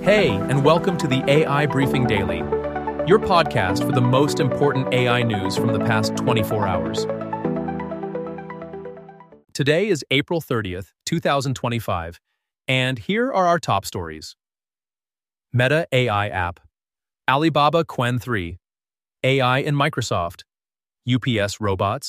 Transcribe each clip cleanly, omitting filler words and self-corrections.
Hey, and welcome to the AI Briefing Daily, your podcast for the most important AI news from the past 24 hours. Today is April 30th, 2025, and here are our top stories. Meta AI app, Alibaba Qwen 3, AI in Microsoft, UPS robots.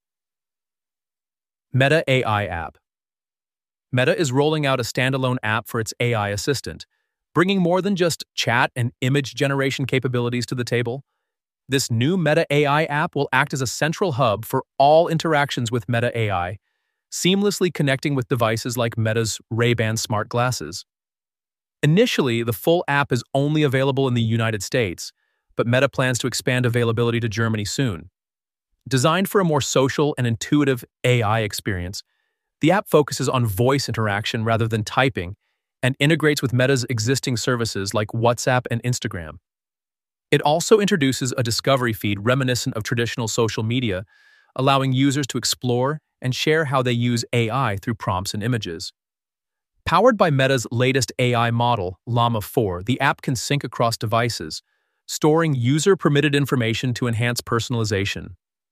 Meta AI app. Meta is rolling out a standalone app for its AI assistant, bringing more than just chat and image generation capabilities to the table. This new Meta AI app will act as a central hub for all interactions with Meta AI, seamlessly connecting with devices like Meta's Ray-Ban smart glasses. Initially, the full app is only available in the United States, but Meta plans to expand availability to Germany soon. Designed for a more social and intuitive AI experience, the app focuses on voice interaction rather than typing and integrates with Meta's existing services like WhatsApp and Instagram. It also introduces a discovery feed reminiscent of traditional social media, allowing users to explore and share how they use AI through prompts and images. Powered by Meta's latest AI model, Llama 4, the app can sync across devices, storing user-permitted information to enhance personalization.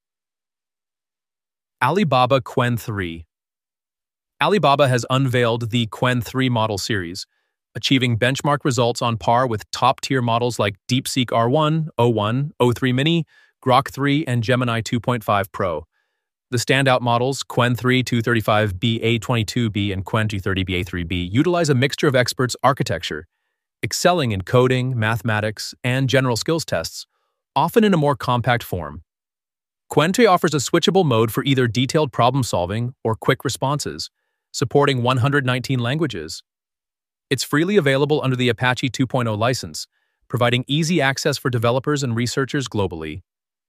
Alibaba Qwen 3. Alibaba has unveiled the Qwen 3 model series, achieving benchmark results on par with top-tier models like DeepSeek R1, O1, O3 Mini, Grok 3, and Gemini 2.5 Pro. The standout models, Qwen 3 235B A22B and Qwen 230B A3B, utilize a mixture of experts' architecture, excelling in coding, mathematics, and general skills tests, often in a more compact form. Qwen 3 offers a switchable mode for either detailed problem-solving or quick responses, supporting 119 languages. It's freely available under the Apache 2.0 license, providing easy access for developers and researchers globally.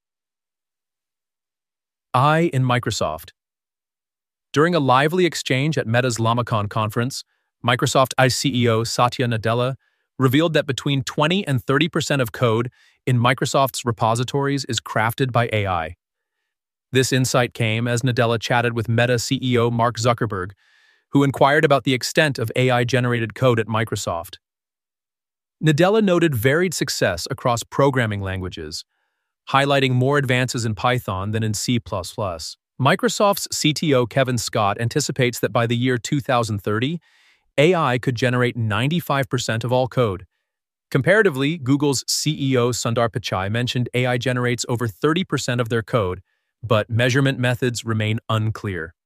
AI in Microsoft. During a lively exchange at Meta's LlamaCon conference, Microsoft CEO Satya Nadella revealed that between 20 and 30% of code in Microsoft's repositories is crafted by AI. This insight came as Nadella chatted with Meta CEO Mark Zuckerberg, who inquired about the extent of AI-generated code at Microsoft. Nadella noted varied success across programming languages, highlighting more advances in Python than in C++. Microsoft's CTO Kevin Scott anticipates that by the year 2030, AI could generate 95% of all code. Comparatively, Google's CEO Sundar Pichai mentioned AI generates over 30% of their code, but measurement methods remain unclear.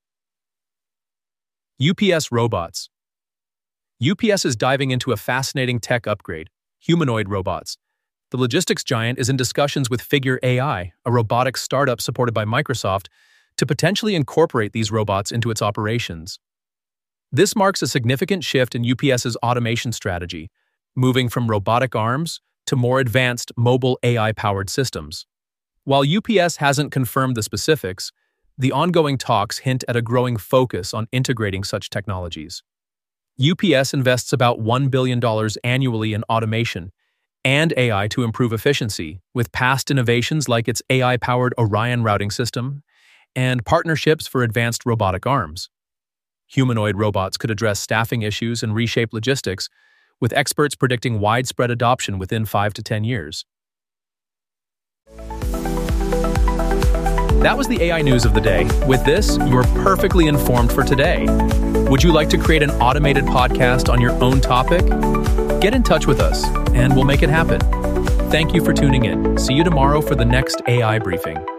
UPS robots. UPS is diving into a fascinating tech upgrade, humanoid robots. The logistics giant is in discussions with Figure AI, a robotics startup supported by Microsoft, to potentially incorporate these robots into its operations. This marks a significant shift in UPS's automation strategy, moving from robotic arms to more advanced mobile AI-powered systems. While UPS hasn't confirmed the specifics, the ongoing talks hint at a growing focus on integrating such technologies. UPS invests about $1 billion annually in automation and AI to improve efficiency, with past innovations like its AI-powered Orion routing system and partnerships for advanced robotic arms. Humanoid robots could address staffing issues and reshape logistics, with experts predicting widespread adoption within 5 to 10 years. That was the AI news of the day. With this, you're perfectly informed for today. Would you like to create an automated podcast on your own topic? Get in touch with us, and we'll make it happen. Thank you for tuning in. See you tomorrow for the next AI briefing.